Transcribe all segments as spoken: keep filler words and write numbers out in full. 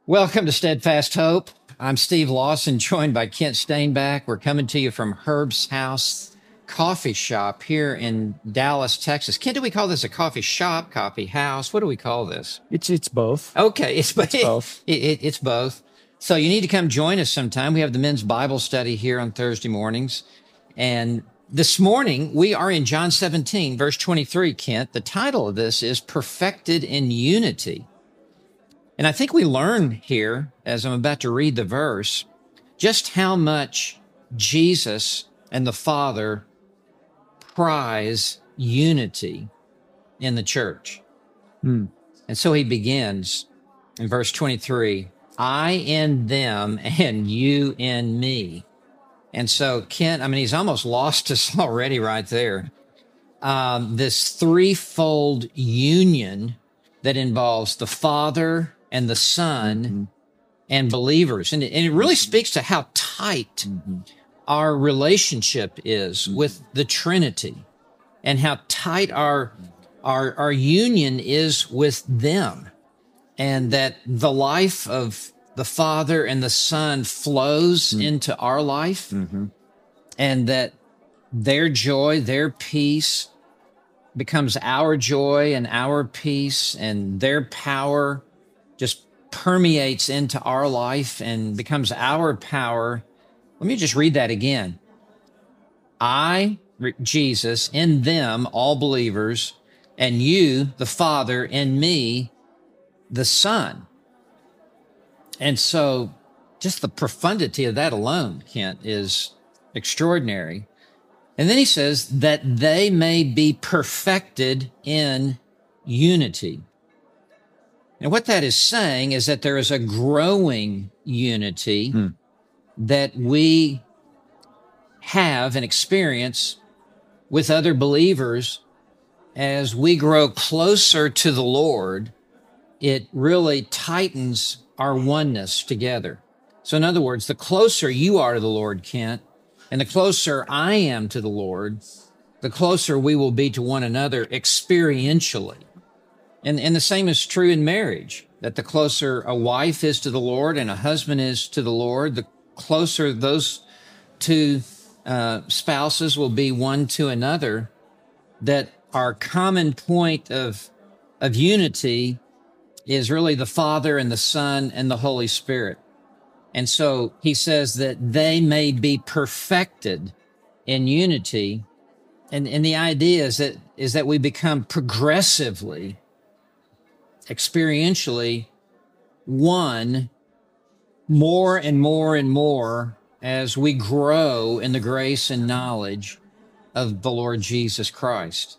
Welcome to Steadfast Hope. I'm Steve Lawson, joined by Kent Stainback. We're coming to you from Herb's House Coffee Shop here in Dallas, Texas. Kent, do we call this a coffee shop, coffee house? What do we call this? It's it's both. Okay, it's, it's both. It, it, it's both. So you need to come join us sometime. We have the men's Bible study here on Thursday mornings. And this morning, we are in John seventeen, verse twenty-three, Kent. The title of this is Perfected in Unity. And I think we learn here, as I'm about to read the verse, just how much Jesus and the Father prize unity in the church. Hmm. And so he begins in verse twenty-three, I in them and you in me. And so Kent, I mean, he's almost lost us already right there. Um, this threefold union that involves the Father and the Son mm-hmm. and believers. And it, and it really speaks to how tight mm-hmm. our relationship is mm-hmm. with the Trinity and how tight our, our, our union is with them. And that the life of the Father and the Son flows mm-hmm. into our life mm-hmm. and that their joy, their peace becomes our joy and our peace, and their power just permeates into our life and becomes our power. Let me just read that again. I, Jesus, in them, all believers, and you, the Father, in me, the Son. And so just the profundity of that alone, Kent, is extraordinary. And then he says that they may be perfected in unity. And what that is saying is that there is a growing unity hmm. that we have and experience with other believers as we grow closer to the Lord. It really tightens our oneness together. So in other words, the closer you are to the Lord, Kent, and the closer I am to the Lord, the closer we will be to one another experientially. And, and the same is true in marriage, that the closer a wife is to the Lord and a husband is to the Lord, the closer those two uh, spouses will be one to another, that our common point of, of unity is really the Father and the Son and the Holy Spirit. And so he says that they may be perfected in unity. And, and the idea is that, is that we become progressively, experientially one more and more and more as we grow in the grace and knowledge of the Lord Jesus Christ.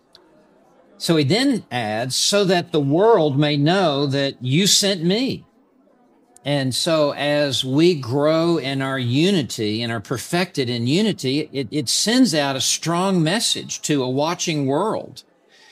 So he then adds, so that the world may know that you sent me. And so as we grow in our unity and are perfected in unity, it, it sends out a strong message to a watching world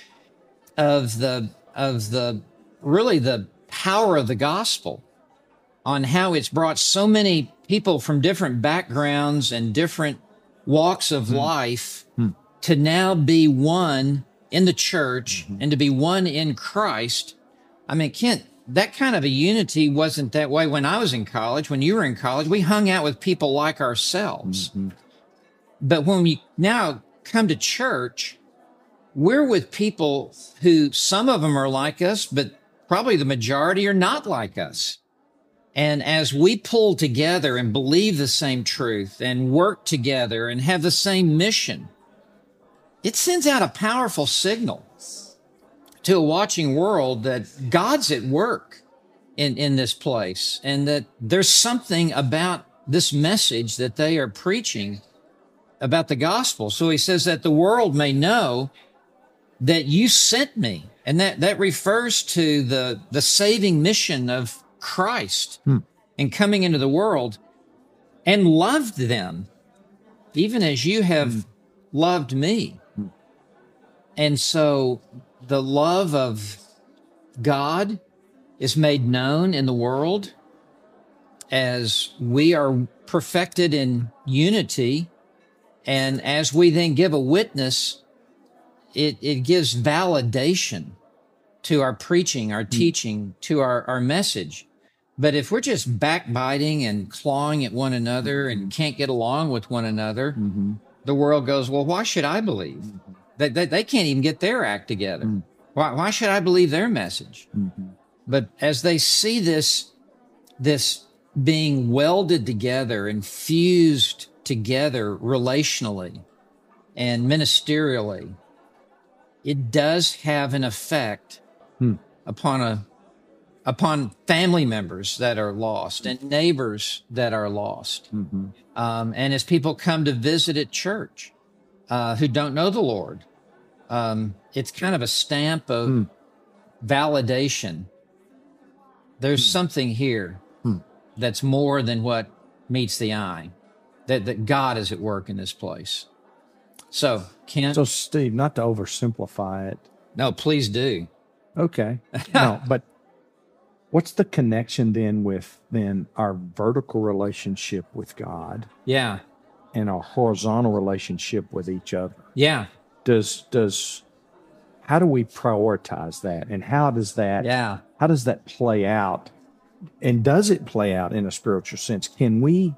of the, of the, really the power of the gospel, on how it's brought so many people from different backgrounds and different walks of mm. life mm. to now be one in the church mm-hmm. and to be one in Christ. I mean, Kent, that kind of a unity wasn't that way when I was in college. When you were in college, we hung out with people like ourselves. Mm-hmm. But when we now come to church, we're with people who, some of them are like us, but probably the majority are not like us. And as we pull together and believe the same truth and work together and have the same mission, it sends out a powerful signal to a watching world that God's at work in, in this place, and that there's something about this message that they are preaching about the gospel. So he says that the world may know that you sent me. And that, that refers to the, the saving mission of Christ hmm. and coming into the world, and loved them, even as you have hmm. loved me. Hmm. And so the love of God is made known in the world as we are perfected in unity. And as we then give a witness, it, it gives validation to our preaching, our teaching, to our, our message. But if we're just backbiting and clawing at one another and can't get along with one another, Mm-hmm. the world goes, well, why should I believe? They, they, they can't even get their act together. Mm. Why, why should I believe their message? Mm-hmm. But as they see this, this being welded together and fused together relationally and ministerially, it does have an effect Hmm. upon a upon family members that are lost and neighbors that are lost. Mm-hmm. Um, and as people come to visit at church uh, who don't know the Lord, um, it's kind of a stamp of Hmm. validation. There's something here Hmm. that's more than what meets the eye, that, that God is at work in this place. So, Ken, So, Steve, not to oversimplify it. no, please do. Okay. No, but what's the connection then with then our vertical relationship with God Yeah, and our horizontal relationship with each other? yeah, Does does how do we prioritize that, and how does that yeah. how does that play out? And does it play out in a spiritual sense? Can we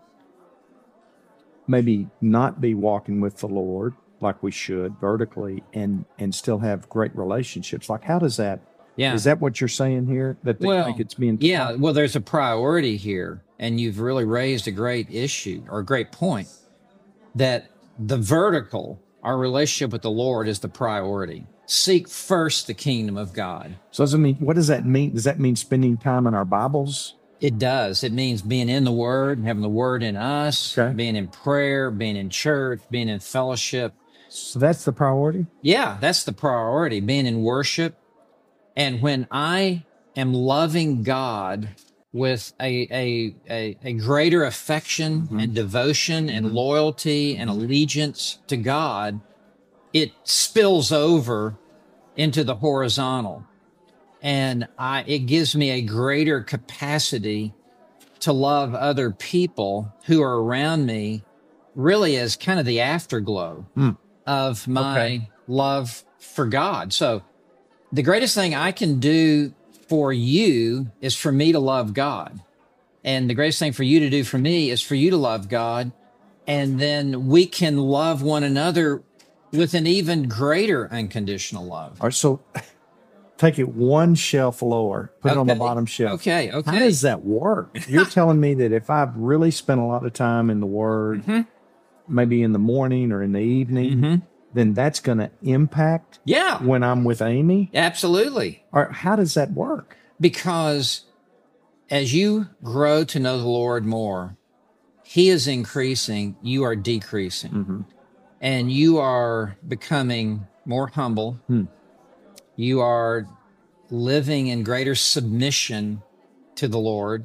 maybe not be walking with the Lord like we should vertically and and still have great relationships? Like, how does that, Yeah. is that what you're saying here? That they Well, think it's being Yeah, well, there's a priority here, and you've really raised a great issue or a great point that the vertical, our relationship with the Lord, is the priority. Seek first the kingdom of God. So does it mean, what does that mean? Does that mean spending time in our Bibles? It does. It means being in the Word, having the Word in us, Okay. being in prayer, being in church, being in fellowship. So that's the priority? Yeah, that's the priority, being in worship. And when I am loving God with a a a, a greater affection Mm-hmm. and devotion and loyalty and allegiance to God, it spills over into the horizontal. And I it gives me a greater capacity to love other people who are around me, really as kind of the afterglow Mm. of my Okay. love for God. So the greatest thing I can do for you is for me to love God. And the greatest thing for you to do for me is for you to love God. And then we can love one another with an even greater unconditional love. All right, so take it one shelf lower, put it on the Okay. bottom shelf. Okay, okay. How does that work? You're telling me that if I've really spent a lot of time in the Word, Mhm. maybe in the morning or in the evening, Mhm. then that's going to impact Yeah, when I'm with Amy? absolutely. Or how does that work? Because as you grow to know the Lord more, He is increasing, you are decreasing. Mm-hmm. And you are becoming more humble. Hmm. You are living in greater submission to the Lord.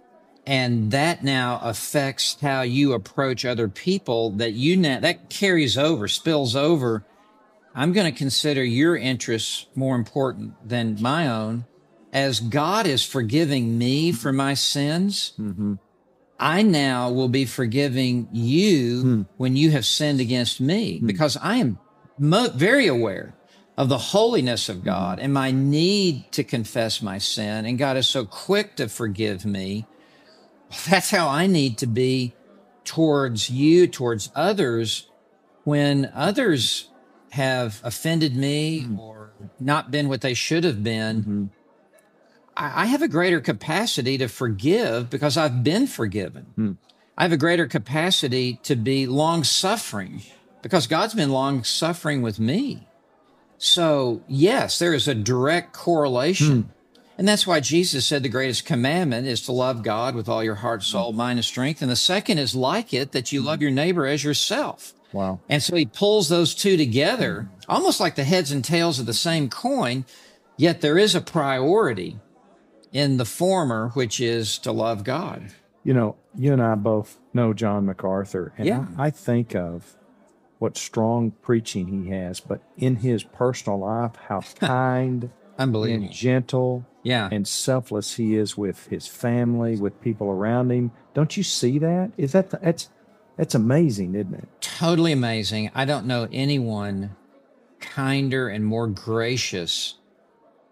And that now affects how you approach other people, that you now, that carries over, spills over. I'm going to consider your interests more important than my own. As God is forgiving me for my sins, Mm-hmm. I now will be forgiving you Hmm. when you have sinned against me, because I am mo- very aware of the holiness of God and my need to confess my sin. And God is so quick to forgive me. That's how I need to be towards you, towards others, when others have offended me or not been what they should have been. Mm-hmm. I I have a greater capacity to forgive because I've been forgiven. Hmm. I have a greater capacity to be long suffering because God's been long suffering with me. So, yes, there is a direct correlation. And that's why Jesus said the greatest commandment is to love God with all your heart, soul, mind, and strength. And the second is like it, that you love your neighbor as yourself. Wow. And so he pulls those two together, almost like the heads and tails of the same coin, yet there is a priority in the former, which is to love God. You know, you and I both know John MacArthur, and Yeah. I, I think of what strong preaching he has, but in his personal life, how kind Unbelievable. and gentle Yeah. and selfless he is with his family, with people around him. Don't you see that? Is that the, that's that's amazing, isn't it? Totally amazing. I don't know anyone kinder and more gracious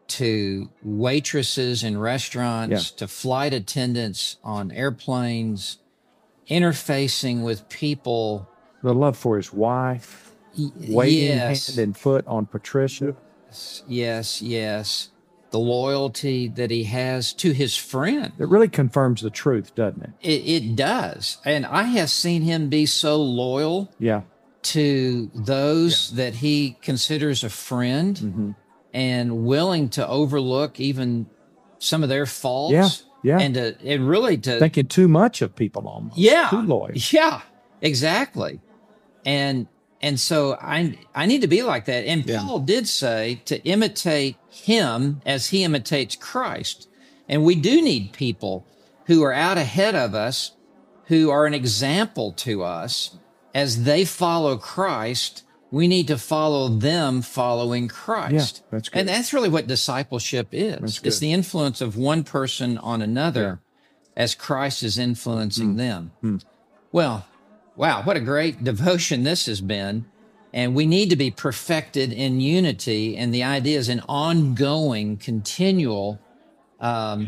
to waitresses in restaurants, Yeah. to flight attendants on airplanes, interfacing with people. The love for his wife, Y- waiting yes, hand and foot on Patricia. yes, yes. The loyalty that he has to his friend. It really confirms the truth, doesn't it? It, it does. And I have seen him be so loyal Yeah. to those that he considers a friend Mm-hmm. and willing to overlook even some of their faults. Yeah, yeah. And to, and really to, Thinking too much of people almost. yeah, Too loyal. yeah, exactly. And, and so I, I need to be like that. And Yeah. Paul did say to imitate him as he imitates Christ. And we do need people who are out ahead of us, who are an example to us as they follow Christ. We need to follow them following Christ. Yeah, that's good. And that's really what discipleship is. That's It's good. the influence of one person on another as Christ is influencing them. Well, wow, what a great devotion this has been. And we need to be perfected in unity. And the idea is an ongoing, continual um,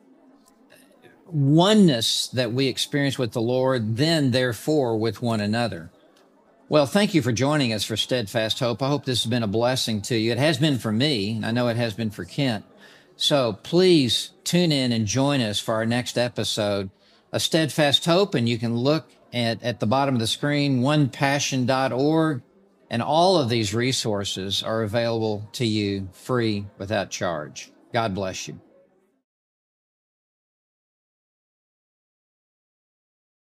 oneness that we experience with the Lord, then therefore with one another. Well, thank you for joining us for Steadfast Hope. I hope this has been a blessing to you. It has been for me, and I know it has been for Kent. So please tune in and join us for our next episode of Steadfast Hope, and you can look at, at the bottom of the screen, one passion dot org, and all of these resources are available to you free without charge. God bless you.